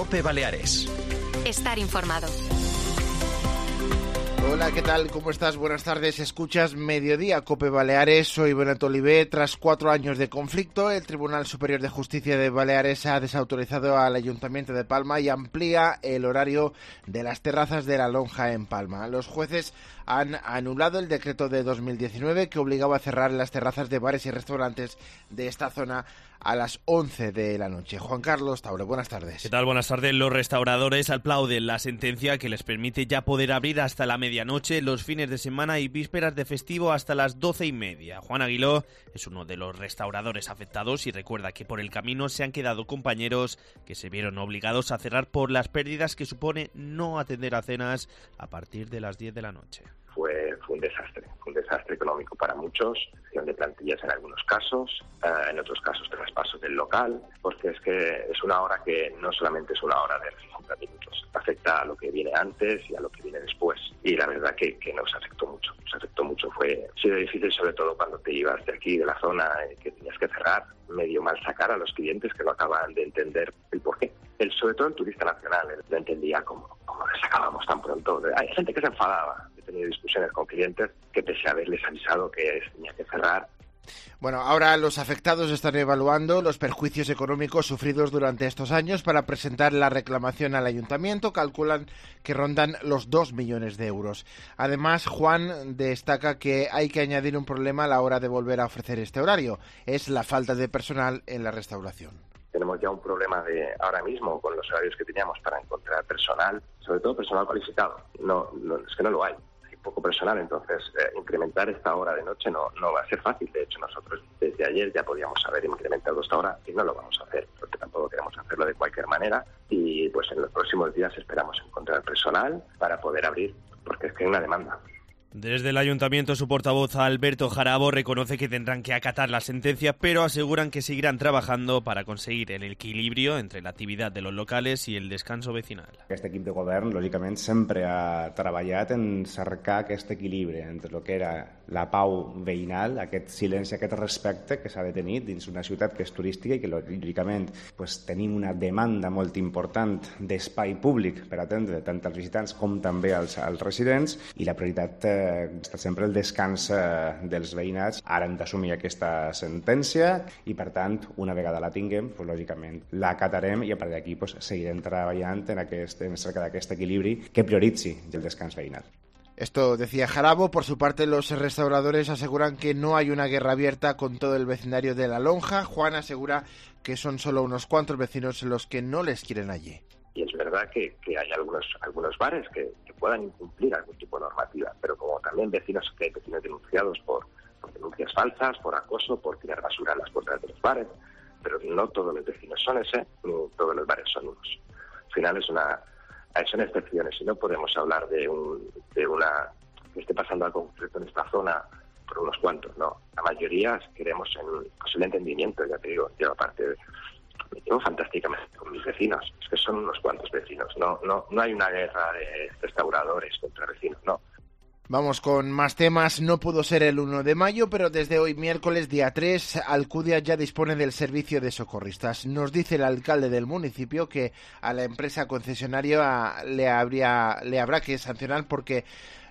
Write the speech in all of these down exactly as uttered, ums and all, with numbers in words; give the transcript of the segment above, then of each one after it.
COPE Baleares. Estar informado. Hola, ¿qué tal? ¿Cómo estás? Buenas tardes. Escuchas Mediodía, COPE Baleares. Soy Benet Olivé. Tras cuatro años de conflicto, el Tribunal Superior de Justicia de Baleares ha desautorizado al Ayuntamiento de Palma y amplía el horario de las terrazas de la Lonja en Palma. Los jueces han anulado el decreto de dos mil diecinueve que obligaba a cerrar las terrazas de bares y restaurantes de esta zona a las once de la noche. Juan Carlos Taure, buenas tardes. ¿Qué tal? Buenas tardes. Los restauradores aplauden la sentencia que les permite ya poder abrir hasta la medianoche, los fines de semana y vísperas de festivo hasta las doce y media. Juan Aguiló es uno de los restauradores afectados y recuerda que por el camino se han quedado compañeros que se vieron obligados a cerrar por las pérdidas que supone no atender a cenas a partir de las diez de la noche. Fue, fue un desastre, un desastre económico para muchos, gestión de plantillas en algunos casos, eh, en otros casos traspasos del local, porque es que es una hora que no solamente es una hora de sesenta minutos, afecta a lo que viene antes y a lo que viene después. Y la verdad que, que nos afectó mucho, nos afectó mucho. Fue ha sido difícil, sobre todo cuando te ibas de aquí, de la zona, eh, que tenías que cerrar, medio mal sacar a los clientes que no acaban de entender el porqué. El, sobre todo el turista nacional, él no entendía cómo, cómo les sacábamos tan pronto. Hay gente que se enfadaba. He tenido discusiones con clientes que pese a haberles avisado que tenía que cerrar. Bueno, ahora los afectados están evaluando los perjuicios económicos sufridos durante estos años para presentar la reclamación al ayuntamiento. Calculan que rondan los dos millones de euros. Además, Juan destaca que hay que añadir un problema a la hora de volver a ofrecer este horario. Es la falta de personal en la restauración. Tenemos ya un problema de ahora mismo con los horarios que teníamos para encontrar personal, sobre todo personal cualificado. No, no es que no lo hay. Hay poco personal, entonces eh, incrementar esta hora de noche no, no va a ser fácil. De hecho, nosotros desde ayer ya podíamos haber incrementado esta hora y no lo vamos a hacer, porque tampoco queremos hacerlo de cualquier manera. Y pues en los próximos días esperamos encontrar personal para poder abrir, porque es que hay una demanda. Desde el Ayuntamiento, su portavoz Alberto Jarabo reconoce que tendrán que acatar la sentencia, pero aseguran que seguirán trabajando para conseguir el equilibrio entre la activitat de los locales i el descanso vecinal. Aquest equip de govern, lògicament, sempre ha treballat en cercar aquest equilibri entre el que era la pau veïnal, aquest silenci, aquest respecte que s'ha de tenir dins una ciutat que és turística i que, lògicament, pues, tenim una demanda molt important d'espai públic per atendre tant als visitants com també als, als residents, i la prioritat eh, està sempre el descans dels veïnats. Ara hem d'assumir aquesta sentència i, per tant, una vegada la tinguem, pues, lògicament l'acatarem i a partir d'aquí pues, seguirem treballant en, aquest, en cerca d'aquest equilibri que prioritzi el descans veïnal. Esto decía Jarabo. Por su parte, los restauradores aseguran que no hay una guerra abierta con todo el vecindario de la Lonja. Juan asegura que son solo unos cuantos vecinos los que no les quieren allí. Y es verdad que, que hay algunos algunos bares que, que puedan incumplir algún tipo de normativa, pero como también vecinos que hay vecinos denunciados por, por denuncias falsas, por acoso, por tirar basura en las puertas de los bares, pero no todos los vecinos son ese, ni todos los bares son unos. Al final es una son excepciones y no podemos hablar de un de una que esté pasando algo concreto en esta zona por unos cuantos, no. La mayoría queremos en, pues el entendimiento, ya te digo, yo aparte de me llevo fantásticamente con mis vecinos, es que son unos cuantos vecinos, no, no, no hay una guerra de restauradores contra vecinos, no. Vamos con más temas. No pudo ser el uno de mayo, pero desde hoy miércoles día tres, Alcudia ya dispone del servicio de socorristas. Nos dice el alcalde del municipio que a la empresa concesionaria le, habría, le habrá que sancionar porque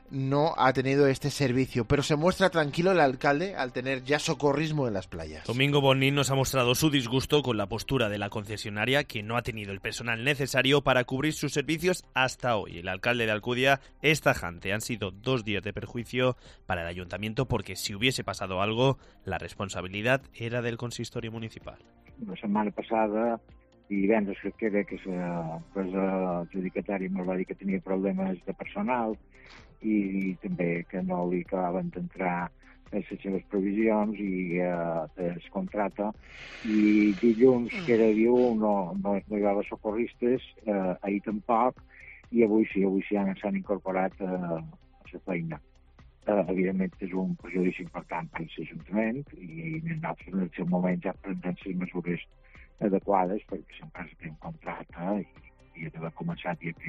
no ha tenido este servicio, pero se muestra tranquilo el alcalde al tener ya socorrismo en las playas. Domingo Bonín nos ha mostrado su disgusto con la postura de la concesionaria, que no ha tenido el personal necesario para cubrir sus servicios hasta hoy. El alcalde de Alcudia es tajante. Han sido dos días de perjuicio para el ayuntamiento porque si hubiese pasado algo, la responsabilidad era del consistorio municipal. La setmana passada i divendres que queda que l'empresa adjudicatària ens va dir que tenia problemes de personal i també que no li acabaven d'entrar les seves provisions i eh, es contrata. I dilluns, que era dia u, no, no, no hi va haver socorristes, eh, ahir tampoc, i avui sí, avui sí s'han incorporat eh, a la feina. Eh, evidentment és un perjudici important per l'Ajuntament i nosaltres en el seu moment ja prendrem les mesures adequades perquè l'empresa té un contracte i, i ha d'haver començat dia primer.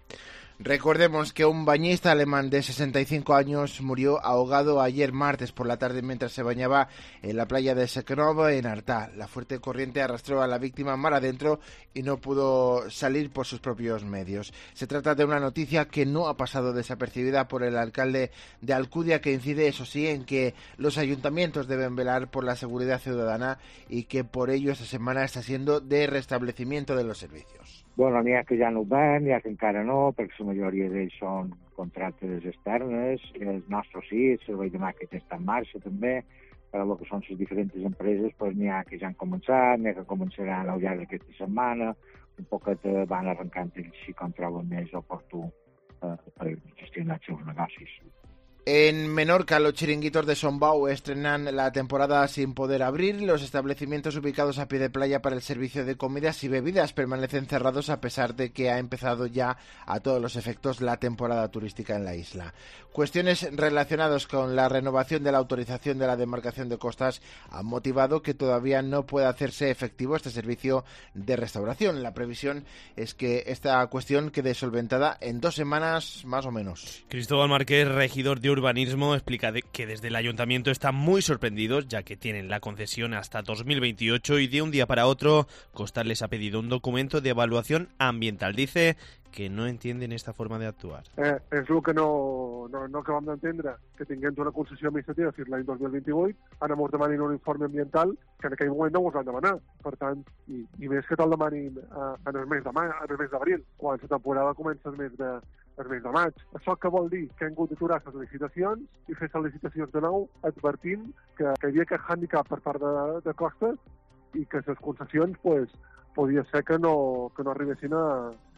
Recordemos que un bañista alemán de sesenta y cinco años murió ahogado ayer martes por la tarde mientras se bañaba en la playa de Seknov en Artá. La fuerte corriente arrastró a la víctima mar adentro y no pudo salir por sus propios medios. Se trata de una noticia que no ha pasado desapercibida por el alcalde de Alcudia, que incide, eso sí, en que los ayuntamientos deben velar por la seguridad ciudadana y que por ello esta setmana està siendo de restablecimiento de los servicios. Bueno, n'hi ha que ja no ho ven, n'hi ha que encara no, perquè la majoria d'ells són contractes externes, els nostres sí, el servei de màquines està en marxa també, però el que són les diferents empreses, pues, n'hi ha que ja han començat, n'hi ha que començaran al llarg d'aquesta setmana, un poquet van arrencant ells si com troben més oportú eh, per gestionar els seus negocis. En Menorca, los chiringuitos de Sombau estrenan la temporada sin poder abrir. Los establecimientos ubicados a pie de playa para el servicio de comidas y bebidas permanecen cerrados a pesar de que ha empezado ya a todos los efectos la temporada turística en la isla. Cuestiones relacionadas con la renovación de la autorización de la demarcación de costas han motivado que todavía no pueda hacerse efectivo este servicio de restauración. La previsión es que esta cuestión quede solventada en dos semanas más o menos. Cristóbal Márquez, regidor de Urbanismo, explica de que desde el ayuntamiento están muy sorprendidos ya que tienen la concesión hasta dos mil veintiocho y de un día para otro Costas les ha pedido un documento de evaluación ambiental. Dice que no entienden esta forma de actuar. Eh, és el que no, no, no acabem d'entendre, que tinguem una concessió administrativa fins l'any dos mil vint-i-vuit, ara ens demanin un informe ambiental que en aquell moment no us han demanat. Per tant, i, i més que te'l demanin eh, en el mes de ma- en el mes d'abril, quan la temporada comença el mes de, el mes de maig. Això que vol dir que hem hagut d'aturar les licitacions i fer les licitacions de nou advertint que, que hi havia aquest handicap per part de, de Costes i que les concessions pues, podia ser que no, que no arribessin a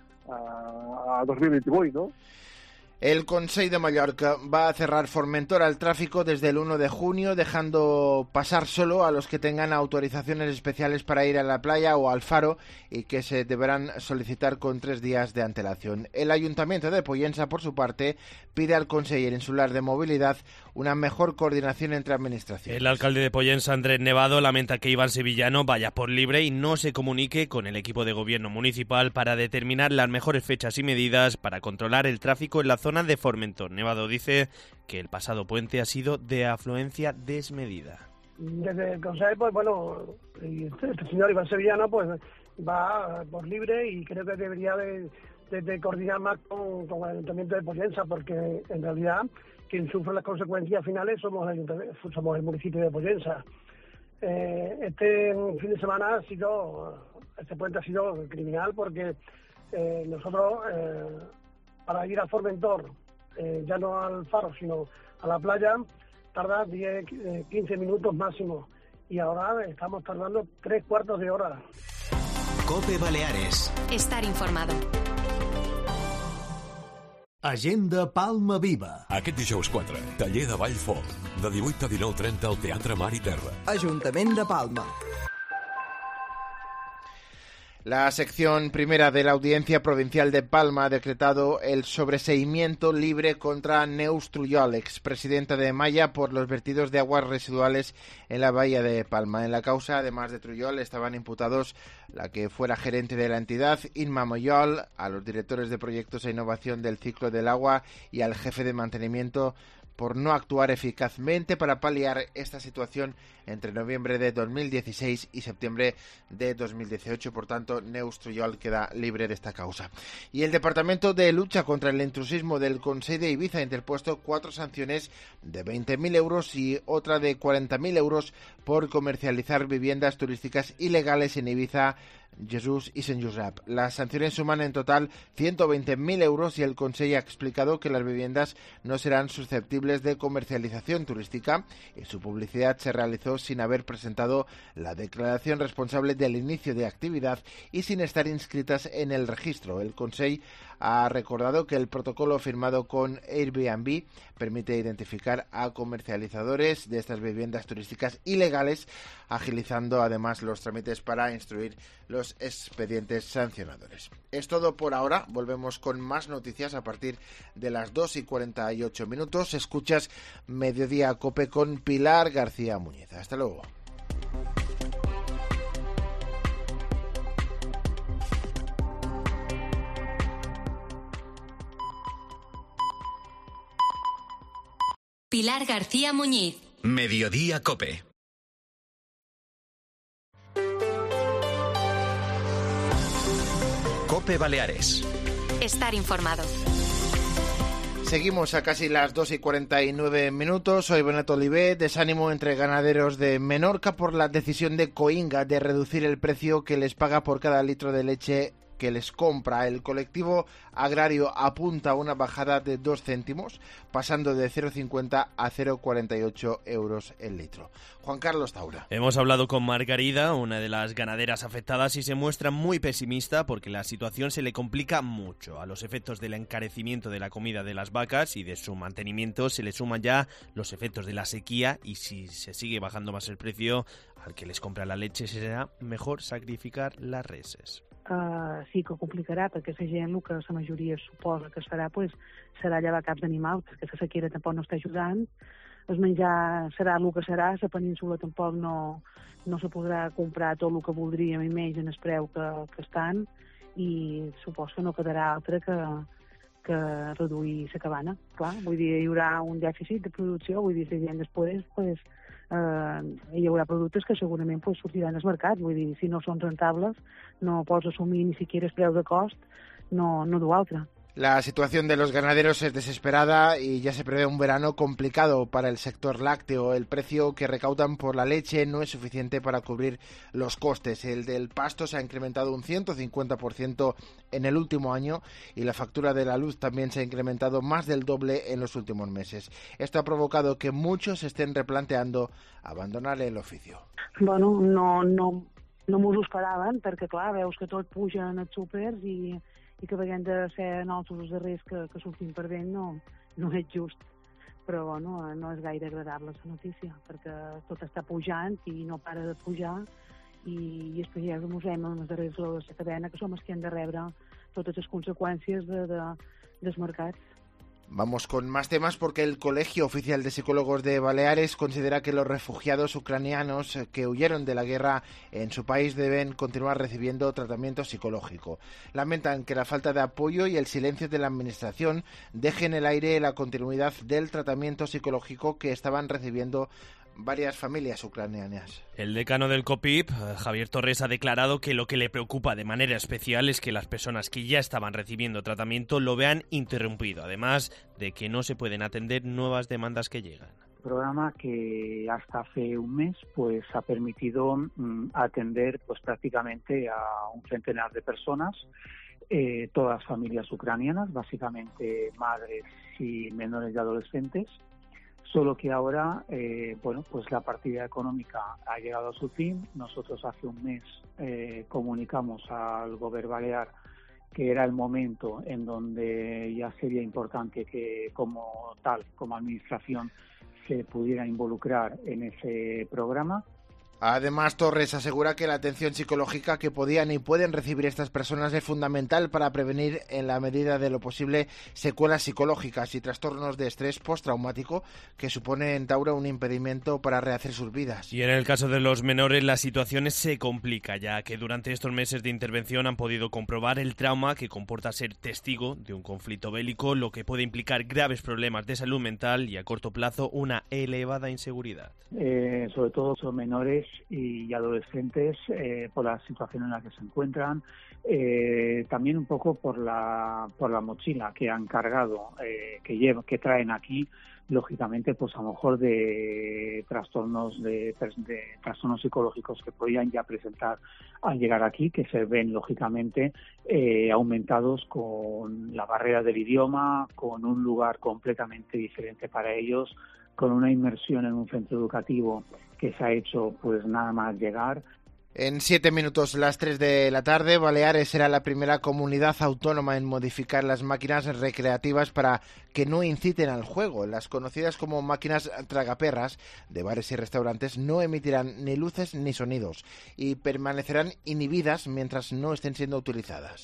a dos mil veintivuit, ¿no? El Consell de Mallorca va a cerrar Formentor al tráfico desde el uno de junio, dejando pasar solo a los que tengan autorizaciones especiales para ir a la playa o al faro y que se deberán solicitar con tres días de antelación. El Ayuntamiento de Pollensa, por su parte, pide al Conseller Insular de Movilidad una mejor coordinación entre administraciones. El alcalde de Pollensa, Andrés Nevado, lamenta que Iván Sevillano vaya por libre y no se comunique con el equipo de gobierno municipal para determinar las mejores fechas y medidas para controlar el tráfico en la zona de Formentor. Nevado dice que el pasado puente ha sido de afluencia desmedida. Desde el Consejo, pues bueno, este señor Iván Sevillano pues va por libre y creo que debería de, de, de coordinar más con, con el Ayuntamiento de Pollensa, porque en realidad quien sufre las consecuencias finales somos el, somos el municipio de Pollensa. Eh, este fin de semana ha sido, este puente ha sido criminal porque eh, nosotros eh, para ir a Formentor, eh, ya no al faro, sino a la playa, tarda diez, quince minutos máximo. Y ahora estamos tardando tres cuartos de hora. COPE Baleares. Estar informado. Agenda Palma Viva. Aquest dijous quatre, taller de ball folk, de divuit a dinou trenta al Teatre Mar i Terra. Ajuntament de Palma. La sección primera de la Audiencia Provincial de Palma ha decretado el sobreseimiento libre contra Neus Trullol, expresidenta de Maya, por los vertidos de aguas residuales en la bahía de Palma. En la causa, además de Trullol, estaban imputados la que fuera gerente de la entidad, Inma Moyol, a los directores de proyectos e innovación del ciclo del agua y al jefe de mantenimiento por no actuar eficazmente para paliar esta situación entre noviembre de dos mil dieciséis y septiembre de dos mil dieciocho. Por tanto, Neus Trullol queda libre de esta causa. Y el Departamento de Lucha contra el Intrusismo del Consell de Ibiza ha interpuesto cuatro sanciones de veinte mil euros y otra de cuarenta mil euros por comercializar viviendas turísticas ilegales en Ibiza, Jesús y Sant Josep. Las sanciones suman en total ciento veinte mil euros y el Consell ha explicado que las viviendas no serán susceptibles de comercialización turística y su publicidad se realizó sin haber presentado la declaración responsable del inicio de actividad y sin estar inscritas en el registro. El Consell ha recordado que el protocolo firmado con Airbnb permite identificar a comercializadores de estas viviendas turísticas ilegales, agilizando además los trámites para instruir los expedientes sancionadores. Es todo por ahora. Volvemos con más noticias a partir de las dos y cuarenta y ocho minutos. Escuchas Mediodía Cope con Pilar García Muñiz. Hasta luego. Pilar García Muñiz. Mediodía Cope. Cope Baleares. Estar informado. Seguimos a casi las dos y cuarenta y nueve minutos. Soy Beneto Olivé. Desánimo entre ganaderos de Menorca por la decisión de Coinga de reducir el precio que les paga por cada litro de leche que les compra. El colectivo agrario apunta a una bajada de dos céntimos, pasando de cero coma cincuenta a cero coma cuarenta y ocho euros el litro. Juan Carlos Taura. Hemos hablado con Margarida, una de las ganaderas afectadas, y se muestra muy pesimista porque la situación se le complica mucho. A los efectos del encarecimiento de la comida de las vacas y de su mantenimiento se le suman ya los efectos de la sequía, y si se sigue bajando más el precio al que les compra la leche, será mejor sacrificar las reses. Uh, sí que ho complicarà, perquè la gent, el que la majoria suposa que es farà, pues, serà llevar caps d'animals, perquè la sequera tampoc no està ajudant, el menjar serà el que serà, la península tampoc no, no se podrà comprar tot el que voldríem i menys en el preu que, que estan, i suposo que no quedarà altre que, que reduir la cabana. Clar, vull dir, hi haurà un dèficit de producció, vull dir, la gent després, pues, Uh, hi haurà productes que segurament pues, sortiran als mercats. Vull dir, si no són rentables, no pots assumir ni siquiera el preu de cost, no, no du altre. La situación de los ganaderos es desesperada y ya se prevé un verano complicado para el sector lácteo. El precio que recaudan por la leche no es suficiente para cubrir los costes. El del pasto se ha incrementado un ciento cincuenta por ciento en el último año y la factura de la luz también se ha incrementado más del doble en los últimos meses. Esto ha provocado que muchos estén replanteando abandonar el oficio. Bueno, no, no, no m'ho esperaven, perquè clar, veus que tot puja en els súpers i i que veiem de ser nosaltres els darrers que, que sortim perdent no, no és just. Però bueno, no és gaire agradable la notícia, perquè tot està pujant i no para de pujar, i, i els pagesos ens hem en els darrers de la cadena, que som els que hem de rebre totes les conseqüències de, de, dels mercats. Vamos con más temas porque el Colegio Oficial de Psicólogos de Baleares considera que los refugiados ucranianos que huyeron de la guerra en su país deben continuar recibiendo tratamiento psicológico. Lamentan que la falta de apoyo y el silencio de la Administración dejen en el aire la continuidad del tratamiento psicológico que estaban recibiendo varias familias ucranianas. El decano del COPIP, Javier Torres, ha declarado que lo que le preocupa de manera especial es que las personas que ya estaban recibiendo tratamiento lo vean interrumpido, además de que no se pueden atender nuevas demandas que llegan. Programa que hasta hace un mes pues ha permitido mm, atender pues prácticamente a un centenar de personas, eh, todas familias ucranianas, básicamente madres y menores y adolescentes. Solo que ahora, eh, bueno, pues la partida económica ha llegado a su fin. Nosotros hace un mes eh, comunicamos al Gobierno Balear que era el momento en donde ya sería importante que como tal, como administración, se pudiera involucrar en ese programa. Además, Torres asegura que la atención psicológica que podían y pueden recibir estas personas es fundamental para prevenir, en la medida de lo posible, secuelas psicológicas y trastornos de estrés postraumático que supone en Taura un impedimento para rehacer sus vidas. Y en el caso de los menores, la situación se complica, ya que durante estos meses de intervención han podido comprobar el trauma que comporta ser testigo de un conflicto bélico, lo que puede implicar graves problemas de salud mental y, a corto plazo, una elevada inseguridad. Eh, sobre todo son menores y adolescentes eh, por la situación en la que se encuentran, eh, también un poco por la por la mochila que han cargado, eh, que llevan, que traen aquí, lógicamente, pues a lo mejor de trastornos de, de trastornos psicológicos que podían ya presentar al llegar aquí, que se ven lógicamente eh, aumentados con la barrera del idioma, con un lugar completamente diferente para ellos, con una inmersión en un centro educativo que se ha hecho pues nada más llegar. En siete minutos, las tres de la tarde, Baleares será la primera comunidad autónoma en modificar las máquinas recreativas para que no inciten al juego. Las conocidas como máquinas tragaperras de bares y restaurantes no emitirán ni luces ni sonidos y permanecerán inhibidas mientras no estén siendo utilizadas.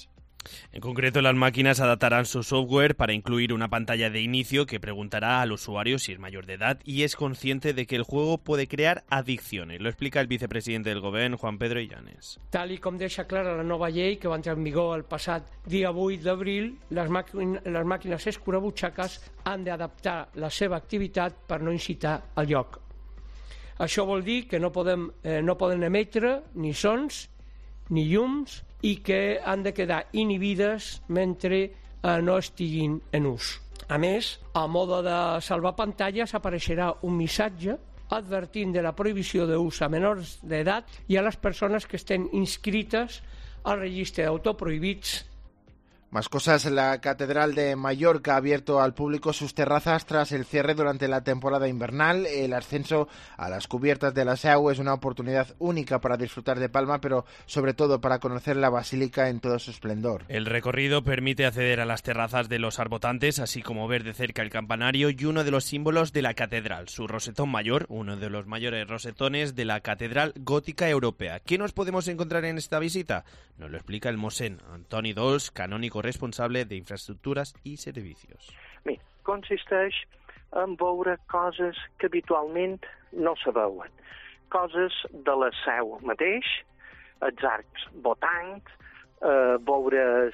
En concreto, las máquinas adaptarán su software para incluir una pantalla de inicio que preguntará al usuario si es mayor de edad y es consciente de que el juego puede crear adicciones. Lo explica el vicepresidente del Govern, Juan Pedro Illanes. Tal i com deixa clara la nova llei que va entrar en vigor el passat dia vuit d'abril, les, màquin les màquines escurabutxaques han d'adaptar la seva activitat per no incitar al joc. Això vol dir que no, podem, eh, no poden emetre ni sons ni llums i que han de quedar inhibides mentre eh, no estiguin en ús. A més, a mode de salvar pantalles apareixerà un missatge advertint de la prohibició d'ús a menors d'edat i a les persones que estén inscrites al registre d'autoprohibits. Más cosas, la Catedral de Mallorca ha abierto al público sus terrazas tras el cierre durante la temporada invernal. El ascenso a las cubiertas de la Seu es una oportunidad única para disfrutar de Palma, pero sobre todo para conocer la basílica en todo su esplendor. El recorrido permite acceder a las terrazas de los arbotantes, así como ver de cerca el campanario y uno de los símbolos de la catedral, su rosetón mayor, uno de los mayores rosetones de la Catedral Gótica Europea. ¿Qué nos podemos encontrar en esta visita? Nos lo explica el Mossèn Antoni Dols, canónico responsable de infraestructures i servicios. Bé, consisteix en veure coses que habitualment no se veuen. Coses de la Seu mateix, els arcs botànics, eh, veure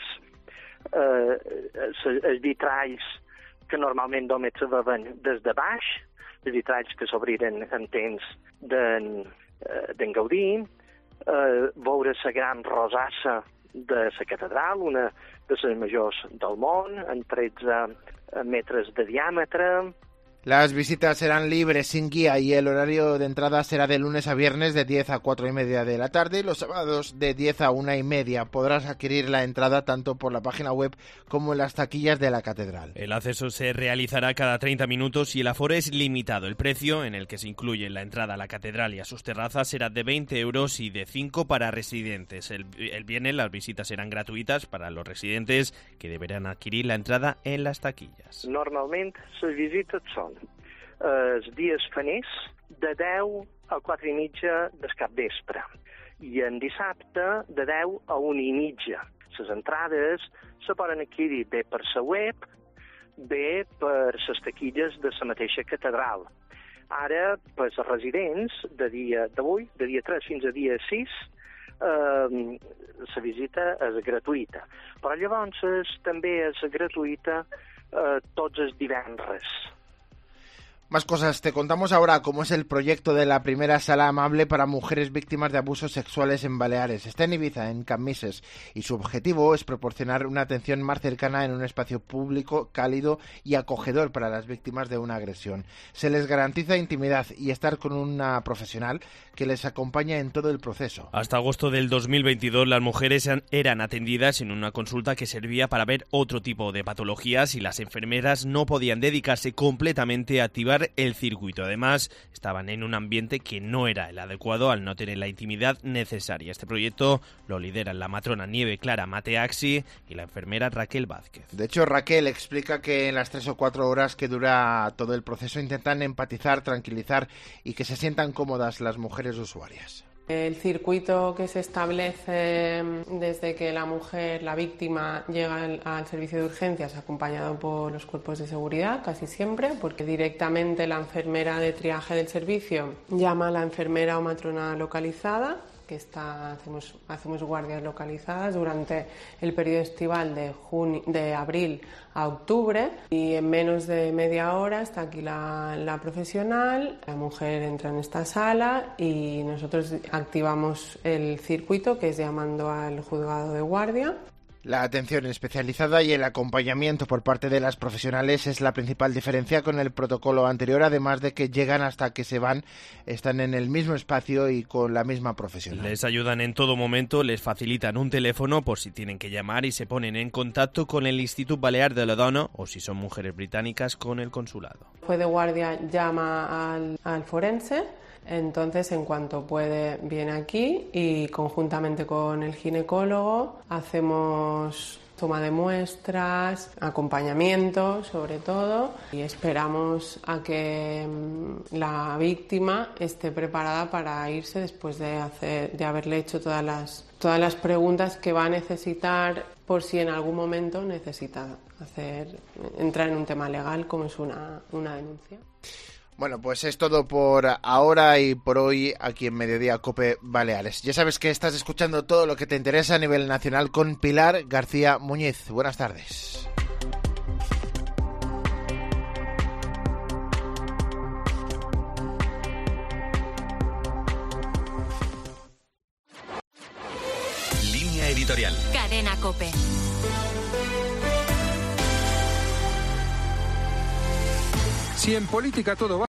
eh, els vitralls que normalment només se veuen des de baix, els vitralls que s'obriren en temps d'en eh, Gaudí, eh, veure la gran rosassa de la catedral, una de les majors del món, en tretze metres de diàmetre. Las visitas serán libres, sin guía, y el horario de entrada será de lunes a viernes de diez a cuatro y media de la tarde y los sábados de diez a una y media. Podrás adquirir la entrada tanto por la página web como en las taquillas de la catedral. El acceso se realizará cada treinta minutos y el aforo es limitado. El precio, en el que se incluye la entrada a la catedral y a sus terrazas, será de veinte euros y de cinco para residentes. El, el viernes las visitas serán gratuitas para los residentes, que deberán adquirir la entrada en las taquillas. Normalment les visites són els dies faners de deu a quatre i mitja del capvespre i en dissabte de deu a una i mitja. Les entrades se poden adquirir bé per la web, bé per les taquilles de la mateixa catedral. Ara, per als residents, de dia d'avui, de dia tres fins a dia sis, eh, la visita és gratuïta. Però llavors també és gratuïta eh, tots els divendres. Más cosas, te contamos ahora cómo es el proyecto de la primera sala amable para mujeres víctimas de abusos sexuales en Baleares. Está en Ibiza, en Cammises, y su objetivo es proporcionar una atención más cercana en un espacio público, cálido y acogedor para las víctimas de una agresión. Se les garantiza intimidad y estar con una profesional que les acompaña en todo el proceso. Hasta agosto del dos mil veintidós, las mujeres eran atendidas en una consulta que servía para ver otro tipo de patologías y las enfermeras no podían dedicarse completamente a activar el circuito. Además, estaban en un ambiente que no era el adecuado al no tener la intimidad necesaria. Este proyecto lo lideran la matrona Nieve Clara Mateaxi y la enfermera Raquel Vázquez. De hecho, Raquel explica que en las tres o cuatro horas que dura todo el proceso intentan empatizar, tranquilizar y que se sientan cómodas las mujeres usuarias. El circuito que se establece desde que la mujer, la víctima, llega al, al servicio de urgencias acompañado por los cuerpos de seguridad, casi siempre, porque directamente la enfermera de triaje del servicio llama a la enfermera o matrona localizada, que está, hacemos, hacemos guardias localizadas durante el periodo estival de, junio, de abril a octubre, y en menos de media hora está aquí la, la profesional, la mujer entra en esta sala y nosotros activamos el circuito, que es llamando al juzgado de guardia. La atención especializada y el acompañamiento por parte de las profesionales es la principal diferencia con el protocolo anterior, además de que llegan hasta que se van, están en el mismo espacio y con la misma profesional. Les ayudan en todo momento, les facilitan un teléfono por si tienen que llamar y se ponen en contacto con el Institut Balear de la Dona o, si son mujeres británicas, con el consulado. El juez de guardia llama al, al forense. Entonces, en cuanto puede, viene aquí y conjuntamente con el ginecólogo hacemos toma de muestras, acompañamiento sobre todo, y esperamos a que la víctima esté preparada para irse después de, hacer, de haberle hecho todas las, todas las preguntas que va a necesitar por si en algún momento necesita hacer, entrar en un tema legal como es una, una denuncia. Bueno, pues es todo por ahora y por hoy aquí en Mediodía Cope Baleares. Ya sabes que estás escuchando todo lo que te interesa a nivel nacional con Pilar García Muñiz. Buenas tardes. Línea editorial. Cadena Cope. Si en política todo va